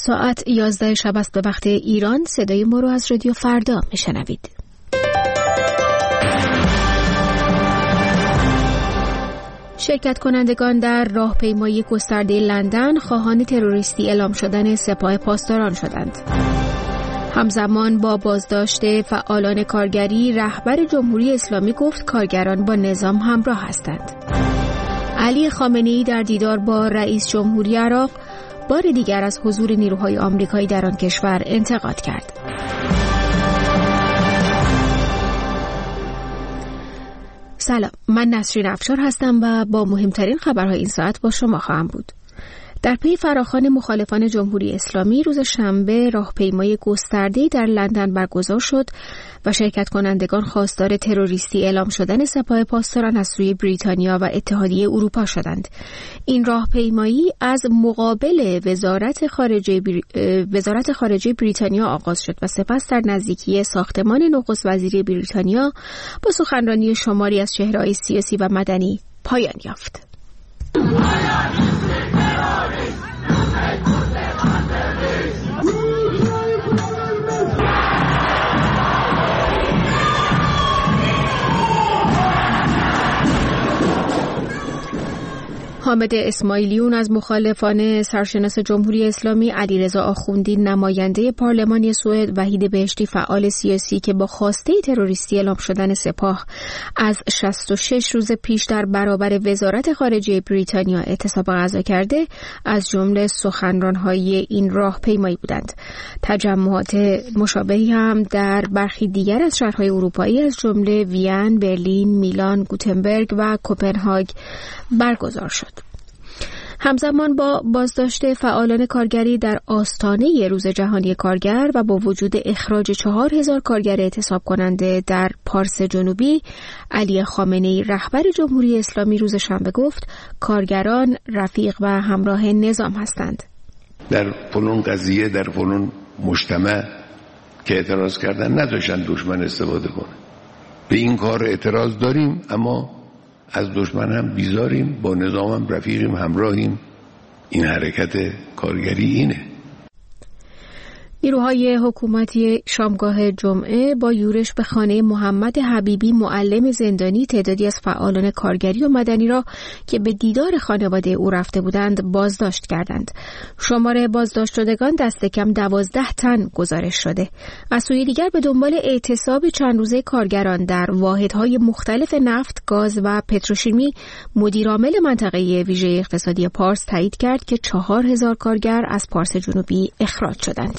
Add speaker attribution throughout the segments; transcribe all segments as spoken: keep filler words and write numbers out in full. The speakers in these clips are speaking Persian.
Speaker 1: ساعت یازده شب است به وقت ایران. صدای ما رو از رادیو فردا میشنوید. شرکت کنندگان در راهپیمایی گسترده لندن خواهان تروریستی اعلام شدن سپاه پاسداران شدند. همزمان با بازداشت فعالان کارگری، رهبر جمهوری اسلامی گفت کارگران با نظام همراه هستند. علی خامنه‌ای در دیدار با رئیس جمهوری عراق بار دیگر از حضور نیروهای آمریکایی در آن کشور انتقاد کرد. سلام، من نسرین افشار هستم و با مهمترین خبرهای این ساعت با شما خواهم بود. در پی فراخوان مخالفان جمهوری اسلامی روز شنبه راهپیمایی گسترده‌ای در لندن برگزار شد و شرکت کنندگان خواستار تروریستی اعلام شدن سپاه پاسداران از سوی بریتانیا و اتحادیه اروپا شدند. این راهپیمایی از مقابل وزارت خارجه بر... وزارت خارجه بریتانیا آغاز شد و سپس در نزدیکی ساختمان نخست وزیری بریتانیا با سخنرانی شماری از چهره‌های سیاسی و مدنی پایان یافت. حامد اسماعیلیون از مخالفان سرشناس جمهوری اسلامی، علیرضا آخوندی نماینده پارلمانی سوئد، وحید بهشتی فعال سیاسی که با خواسته تروریستی اعلام شدن سپاه از شصت و شش روز پیش در برابر وزارت خارجه بریتانیا اعتصاب غذا کرده، از جمله سخنران‌های این راهپیمایی بودند. تجمعات مشابهی هم در برخی دیگر از شهرهای اروپایی از جمله وین، برلین، میلان، گوتنبرگ و کوپنهاگ برگزار شد. همزمان با بازداشت فعالان کارگری در آستانه روز جهانی کارگر و با وجود اخراج چهار هزار کارگر اعتصاب کننده در پارس جنوبی، علی خامنه‌ای رهبر جمهوری اسلامی روز شنبه گفت کارگران رفیق و همراه نظام هستند.
Speaker 2: در فلان قضیه، در فلان مجتمع که اعتراض کردن نداشتن دشمن استفاده کنه. به این کار اعتراض داریم، اما از دشمن هم بیزاریم، با نظام هم رفیقیم، همراهیم. این حرکت کارگری اینه.
Speaker 1: نیروهای حکومتی شامگاه جمعه با یورش به خانه محمد حبیبی، معلم زندانی، تعدادی از فعالان کارگری و مدنی را که به دیدار خانواده او رفته بودند بازداشت کردند. شمار بازداشت شدگان دست کم دوازده تن گزارش شده. از سوی دیگر به دنبال اعتصاب چند روزه کارگران در واحدهای مختلف نفت، گاز و پتروشیمی، مدیرعامل منطقه ویژه اقتصادی پارس تایید کرد که چهار هزار کارگر از پارس جنوبی اخراج شدند.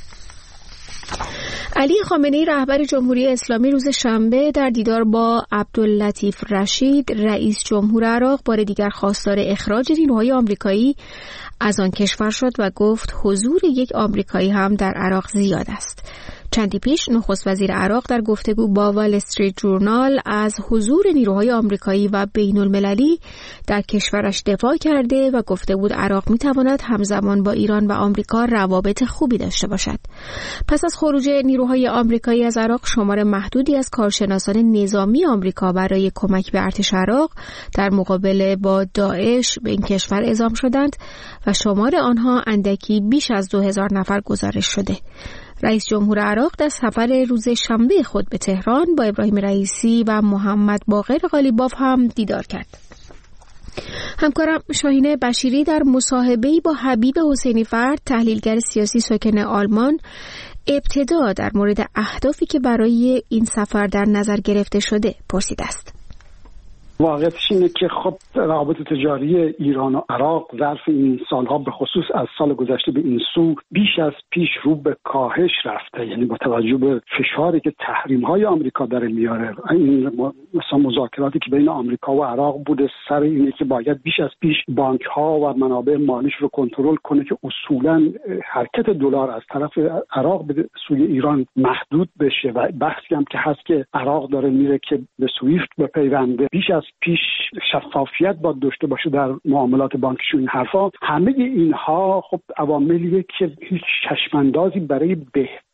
Speaker 1: علی خامنه‌ای رهبر جمهوری اسلامی روز شنبه در دیدار با عبداللطیف رشید، رئیس جمهور عراق، بار دیگر خواستار اخراج نیروهای آمریکایی از آن کشور شد و گفت حضور یک آمریکایی هم در عراق زیاد است. چندی پیش نخست وزیر عراق در گفتگو با وال استریت جورنال از حضور نیروهای آمریکایی و بین المللی در کشورش دفاع کرده و گفته بود عراق میتواند همزمان با ایران و آمریکا روابط خوبی داشته باشد. پس از خروج نیروهای آمریکایی از عراق، شمار محدودی از کارشناسان نظامی آمریکا برای کمک به ارتش عراق در مقابله با داعش به این کشور اعزام شدند و شمار آنها اندکی بیش از دو هزار نفر گزارش شده. رئیس جمهور عراق در سفر روز شنبه خود به تهران با ابراهیم رئیسی و محمد باقر قالیباف هم دیدار کرد. همکارم شاهین بشیری در مصاحبه‌ای با حبیب حسینی فرد، تحلیلگر سیاسی ساکن آلمان، ابتدا در مورد اهدافی که برای این سفر در نظر گرفته شده پرسیده است.
Speaker 3: واقعیتش اینه که خب روابط تجاری ایران و عراق ظرف این سالها به خصوص از سال گذشته به این سو بیش از پیش رو به کاهش رفته. یعنی با توجه به فشاری که تحریم‌های آمریکا داره میاره، این مثلا مذاکراتی که بین آمریکا و عراق بوده سر اینه که باید بیش از پیش بانک‌ها و منابع مالیش رو کنترل کنه که اصولاً حرکت دلار از طرف عراق به سوی ایران محدود بشه و بحثی هم که هست که عراق داره میره که به سویفت بپیونده، بیش از پیش شفافیت باید داشته باشه در معاملات بانکیشون. این حرفا همه اینها خب عواملیه که هیچ چشماندازی برای بهتر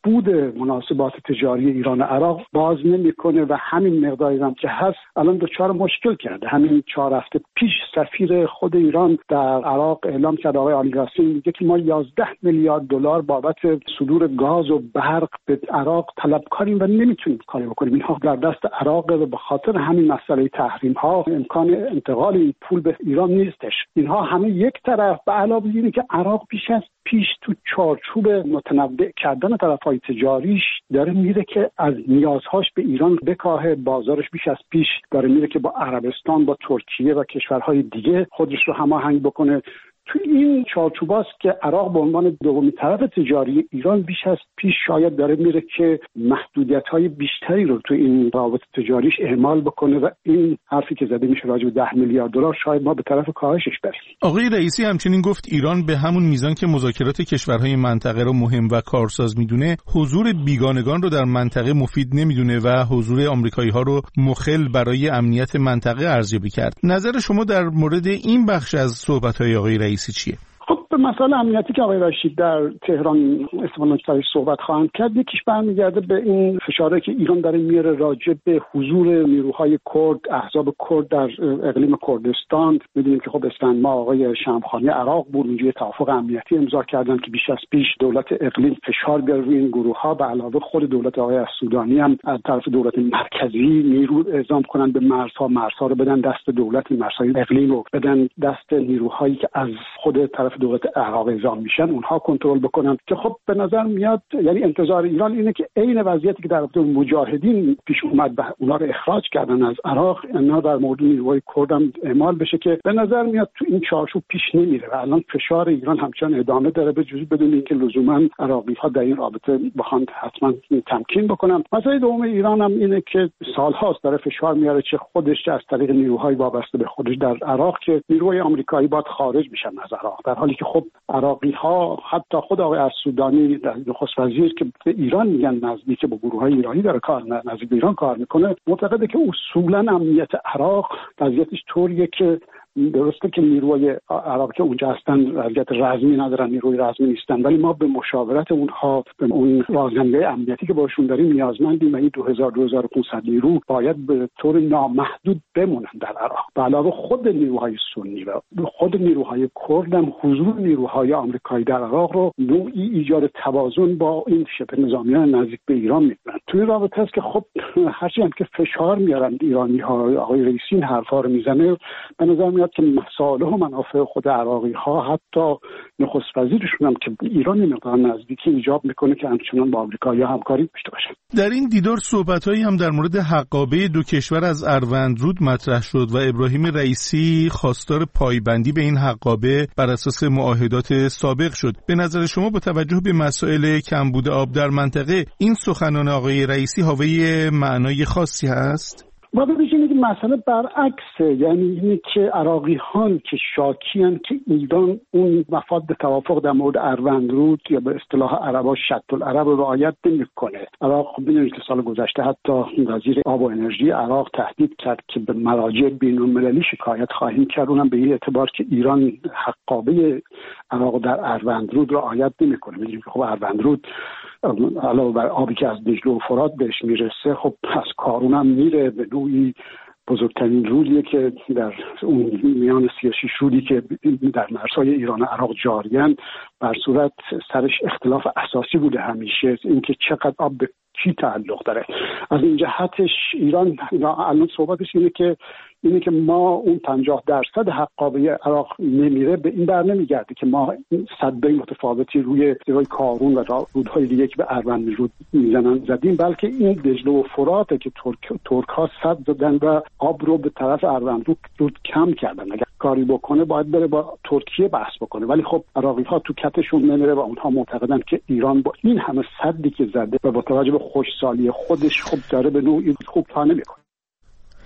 Speaker 3: بهبود مناسبات تجاری ایران و عراق باز نمیکنه و همین مقداری هم که هست الان دچار مشکل کرده. همین چهار هفته پیش سفیر خود ایران در عراق اعلام کرد، آقای علی قاسمی، میگه که ما یازده میلیارد دلار بابت صدور گاز و برق به عراق طلبکاریم و نمیتونیم کاری بکنیم. اینها در دست عراق و به خاطر همین مسئله تحریم ها امکان انتقال این پول به ایران نیستش. اینها همه یک طرف، به علاوه اینه که عراق پیش از پیش تو چارچوب متنوع کردن طرف‌های تجاریش داره میره که از نیازهاش به ایران بکاهه. بازارش بیش از پیش داره میره که با عربستان، با ترکیه و کشورهای دیگه خودش رو هماهنگ بکنه. تو این چارچوباست که عراق به عنوان دومین طرف تجاری ایران بیش از پیش شاید داره میره که محدودیت‌های بیشتری رو تو این روابط تجاریش اعمال بکنه و این حرفی که زده میشه راجع به ده میلیارد دلار شاید ما به طرف کاهشش بریم.
Speaker 4: آقای رئیسی همچنین گفت ایران به همون میزان که مذاکرات کشورهای منطقه رو مهم و کارساز میدونه، حضور بیگانگان رو در منطقه مفید نمیدونه و حضور آمریکایی‌ها رو مخل برای امنیت منطقه ارزیابی کرد. نظر شما در مورد این بخش از صحبت‌های آقای رئیسی چیه؟
Speaker 3: خب به مسئله امنیتی که آقای رشید در تهران احتمالاً درش صحبت خواهند کرد، یکیش برمیگرده به این فشاری که ایران داره میاره راجع به حضور نیروهای کرد، احزاب کرد در اقلیم کردستان. میدونیم که خب اسفند ما آقای شمخانی عراق بود، اونجا توافق امنیتی امضا کردن که بیش از پیش دولت اقلیم فشار بیاره روی این گروه ها. به علاوه خود دولت آقای السودانی هم از طرف دولت مرکزی نیرو اعزام کنن به مرزها، مرزها رو بدن دست دولت، مرزهای اقلیم رو بدن دست نیروهایی که از خود طرف دولت عراق اعزام میشن، اونها کنترل بکنن. که خب به نظر میاد یعنی انتظار ایران اینه که عین وضعیتی که در رابطه با مجاهدین پیش اومد و اونا رو اخراج کردن از عراق، اینا در مورد نیروهای کرد هم اعمال بشه که به نظر میاد تو این چارچوب پیش نمیره و الان فشار ایران همچنان ادامه داره، به جز بدون اینکه لزوما عراقی‌ها در این رابطه بخوان حتما تمکین بکنن. مسئله دوم ایران هم اینه که سالهاست داره فشار میاره، چه خودش از طریق نیروهای وابسته به خودش در عراق، که نیروهای آمریکایی باید خارج بشن از عراق، در حالی که خب عراقی‌ها، حتی خود آقای السودانی نخست وزیر که به ایران میگن نزدیک با گروه‌های ایرانی داره کار نزدیک به ایران کار میکنه، معتقده که اصولاً امنیت عراق وضعیتش طوریه که درسته که نیروهای عراق که اونجا هستن وضعیت رزمی ندارن، نیروی رزمی نیستن، ولی ما به مشاورت اونها، به اون رازنده امنیتی که باشون داریم نیازمندیم و این دو هزار تا دو هزار و پانصد نیرو باید به طور نامحدود بمونن در عراق. به علاوه خود نیروهای سنی و خود نیروهای کرد هم حضور نیروهای آمریکایی در عراق رو نوعی ایجاد توازن با این شبه نظامیان نزدیک به ایران میکنن. توی رابطه است که خب هرچی هم که فشار میارن ایرانی‌ها، آقای رئیسی این حرفا رو میزنه، به نظر میاد که مصالح و منافع خود عراقی‌ها، حتی نخست وزیرشون هم که ایران مقدار نزدیکی ایجاب میکنه که همچنان با آمریکایی‌ها همکاری داشته باشن.
Speaker 4: در این دیدار صحبت‌هایی هم در مورد حقابه دو کشور از اروندرود مطرح شد و ابراهیم رئیسی خواستار پایبندی به این حقابه بر اساس معاهدات سابق شد. به نظر شما با توجه به مسائل کمبود آب در منطقه این سخنان آقای رئیسی حاوی معنای خاصی هست؟
Speaker 3: ما ببینید که مسئله برعکسه، یعنی اینه که عراقی‌ها که شاکیان که ایران اون مفاد توافق در مورد اروندرود یا به اصطلاح عربا شط العرب رو رعایت نمی‌کنه. عراق خب می‌دونید که سال گذشته حتی وزیر آب و انرژی عراق تهدید کرد که به مراجع بین‌المللی شکایت خواهیم کرد، اونم به این اعتبار که ایران حقابه عراق در اروندرود رو رعایت نمی‌کنه. می‌دونید که خب اروندرود علاوه بر آبی که از دجله و فرات بهش میرسه، خب از کارون هم میره، به نوعی بزرگترین رودیه که در اون میان سی و شش رودی که در مرزهای ایران و عراق جاریان، بر صورت سرش اختلاف اساسی بوده همیشه اینکه چقدر آب به کی تعلق داره. از این جهتش ایران الان صحبتش اینه که اینه که ما اون پنجاه درصد حقابه عراق نمیره، به این در نمیگرده که ما سدهای متفاوتی روی روی کارون و رودهای دیگه که به اروندرود میزنن زدیم، بلکه این دجله و فراته که ترک ترک ها سد زدن و آب رو به طرف اروندرود کم کردن. اگر کاری بکنه باید بره با ترکیه بحث بکنه، ولی خب عراقی ها تو کتشون نمیره و اونها معتقدن که ایران با این همه سدی که زده و با توجه به خوشسالی خودش خب داره به نوعی خوب تا نمیکنه.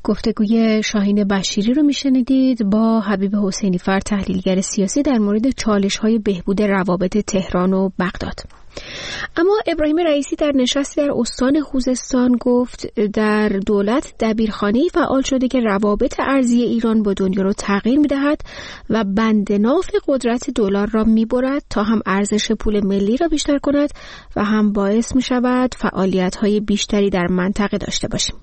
Speaker 1: گفتگوی شاهین بشیری رو میشنیدید با حبیب حسینی فر، تحلیلگر سیاسی، در مورد چالش‌های بهبود روابط تهران و بغداد. اما ابراهیم رئیسی در نشستی در استان خوزستان گفت در دولت دبیرخانه‌ای فعال شده که روابط ارزی ایران با دنیا رو تغییر می‌دهد و بند ناف قدرت دلار را می‌برد تا هم ارزش پول ملی را بیشتر کند و هم باعث می‌شود فعالیت‌های بیشتری در منطقه داشته باشیم.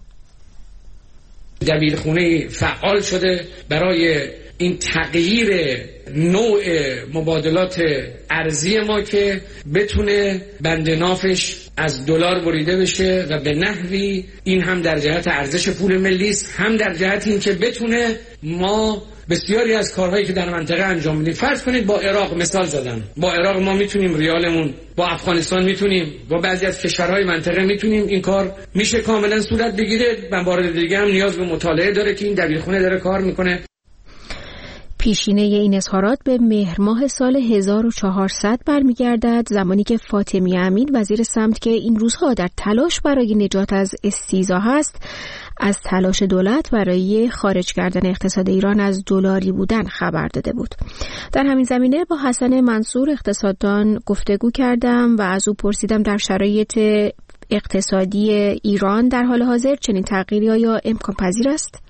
Speaker 5: دبیرخانه فعال شده برای این تغییر نوع مبادلات ارزی ما که بتونه بند نافش از دلار بریده بشه و به نحوی این هم در جهت ارزش پول ملی است، هم در جهت این که بتونه ما بسیاری از کارهایی که در منطقه انجام میدیم، فرض کنید با عراق مثال زدم، با عراق ما میتونیم ریالمون، با افغانستان میتونیم، با بعضی از کشورهای منطقه میتونیم، این کار میشه کاملا صورت بگیره. من بار دیگه هم نیاز به مطالعه داره که این دبیرخونه داره کار میکنه.
Speaker 1: پیشینه این اظهارات به مهر ماه سال هزار و چهارصد برمیگردد، زمانی که فاطمی امین وزیر سمت که این روزها در تلاش برای نجات از استیزا هست، از تلاش دولت برای خارج کردن اقتصاد ایران از دلاری بودن خبر داده بود. در همین زمینه با حسن منصور اقتصاددان گفتگو کردم و از او پرسیدم در شرایط اقتصادی ایران در حال حاضر چنین تغییری آیا امکان پذیر است؟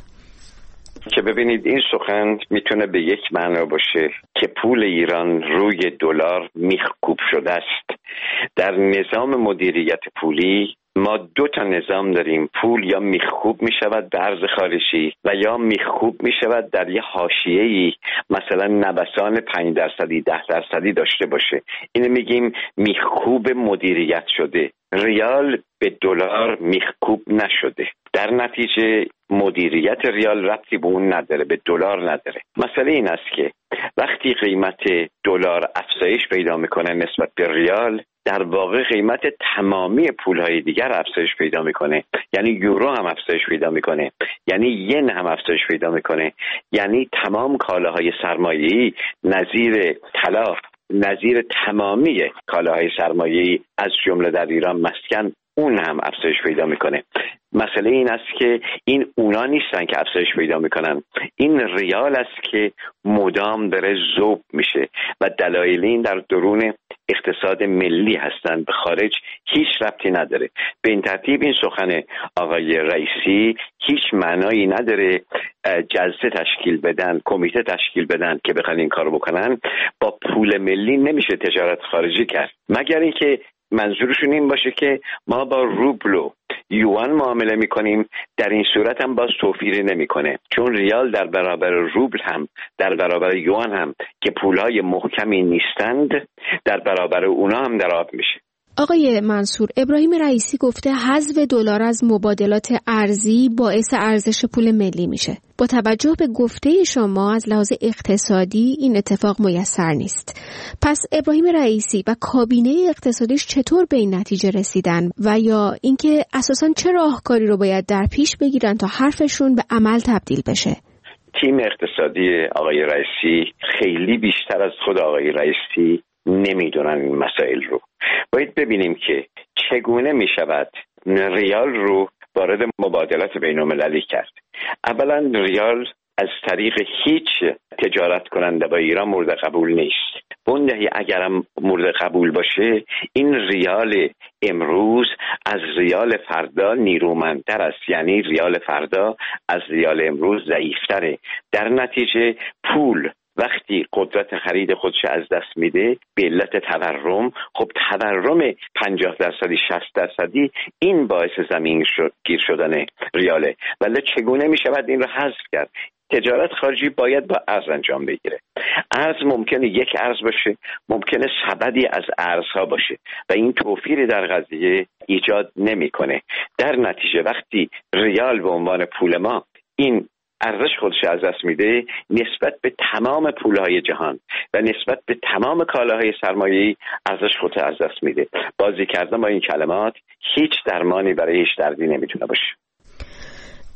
Speaker 6: که ببینید این سخن میتونه به یک معنا باشه که پول ایران روی دلار میخکوب شده است. در نظام مدیریت پولی ما دو تا نظام داریم، پول یا میخکوب میشود به ارز خارجی و یا میخکوب میشود در یه حاشیه‌ای، مثلا نوسان پنج درصدی ده درصدی داشته باشه. اینو میگیم میخکوب مدیریت شده. ریال به دلار میخکوب نشده، در نتیجه مدیریت ریال ربطی به اون نداره، به دلار نداره. مسئله این است که وقتی قیمت دلار افزایش پیدا میکنه نسبت به ریال، در واقع قیمت تمامی پولهای دیگر افزایش پیدا میکنه. یعنی یورو هم افزایش پیدا میکنه، یعنی ین هم افزایش پیدا میکنه، یعنی تمام کالاهای سرمایه‌ای نظیر طلا، نظیر تمامی کالاهای سرمایه‌ای از جمله در ایران مسکن، اون هم افزایش پیدا میکنه. مسئله این است که این اونا نیستن که افزایش پیدا میکنن، این ریال است که مدام داره ذوب میشه و دلایل این در درون اقتصاد ملی هستند، به خارج هیچ ربطی نداره. به این ترتیب این سخن آقای رئیسی هیچ معنایی نداره. جلسه تشکیل بدن، کمیته تشکیل بدن که بخوان این کارو بکنن. با پول ملی نمیشه تجارت خارجی کرد، مگر اینکه منظورشون این باشه که ما با روبل و یوان معامله میکنیم. در این صورت هم باز توفیری نمیکنه، چون ریال در برابر روبل هم در برابر یوان هم که پولهای محکمی نیستند، در برابر اونا هم در آب میشه.
Speaker 1: آقای منصور، ابراهیم رئیسی گفته حذف دلار از مبادلات ارزی باعث ارزش پول ملی میشه. با توجه به گفته شما از لحاظ اقتصادی این اتفاق میسر نیست. پس ابراهیم رئیسی و کابینه اقتصادیش چطور به این نتیجه رسیدن و یا اینکه اساساً چه راهکاری رو باید در پیش بگیرن تا حرفشون به عمل تبدیل بشه؟
Speaker 6: تیم اقتصادی آقای رئیسی خیلی بیشتر از خود آقای رئیسی نمیدونن این مسائل رو. باید ببینیم که چگونه میشود ریال رو وارد مبادلات بین‌المللی کرد. اولا ریال از طریق هیچ تجارت کننده با ایران مورد قبول نیست. بندهی اگرم مورد قبول باشه، این ریال امروز از ریال فردا نیرومندتر است، یعنی ریال فردا از ریال امروز ضعیفتره. در نتیجه پول وقتی قدرت خرید خودش از دست میده به علت تورم، خب تورم پنجاه درصدی شصت درصدی این باعث زمین شد گیر شدن ریاله. ولی چگونه میشود این رو حذف کرد؟ تجارت خارجی باید با ارز انجام بگیره. ارز ممکنه یک ارز باشه، ممکنه سبدی از ارزها باشه و این توفیری در قضیه ایجاد نمیکنه. در نتیجه وقتی ریال به عنوان پول ما این ارزش خودش از دست میده نسبت به تمام پولهای جهان و نسبت به تمام کالاهای سرمایه‌ای ارزش خودش از دست میده. بازی کردن با این کلمات هیچ درمانی برای هیچ دردی نمیتونه باشه.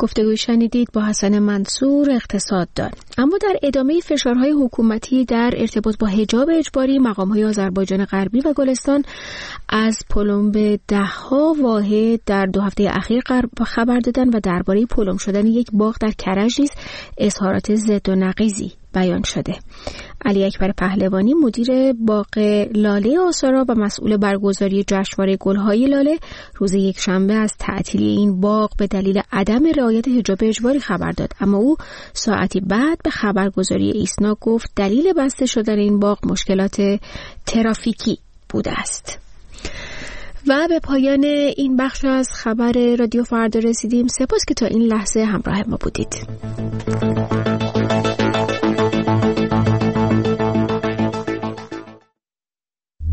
Speaker 1: گفتگوی شنیدید با حسن منصور، اقتصاددان. اما در ادامه فشارهای حکومتی در ارتباط با حجاب اجباری، مقام‌های آذربایجان غربی و گلستان از پلم ده‌ها واحد در دو هفته اخیر خبر دادن و درباره پلم شدن یک باغ در کرج نیز اظهارات ضد و نقیضی بیان شده. علی اکبر پهلوانی، مدیر باغ لاله آثارا و مسئول برگزاری جشنواره گل‌های لاله، روز یک شنبه از تعطیلی این باغ به دلیل عدم رعایت حجاب اجباری خبر داد، اما او ساعتی بعد به خبرگزاری ایسنا گفت دلیل بسته شدن این باغ مشکلات ترافیکی بوده است. و به پایان این بخش از خبر رادیو فردا رسیدیم. سپاس که تا این لحظه همراه ما بودید.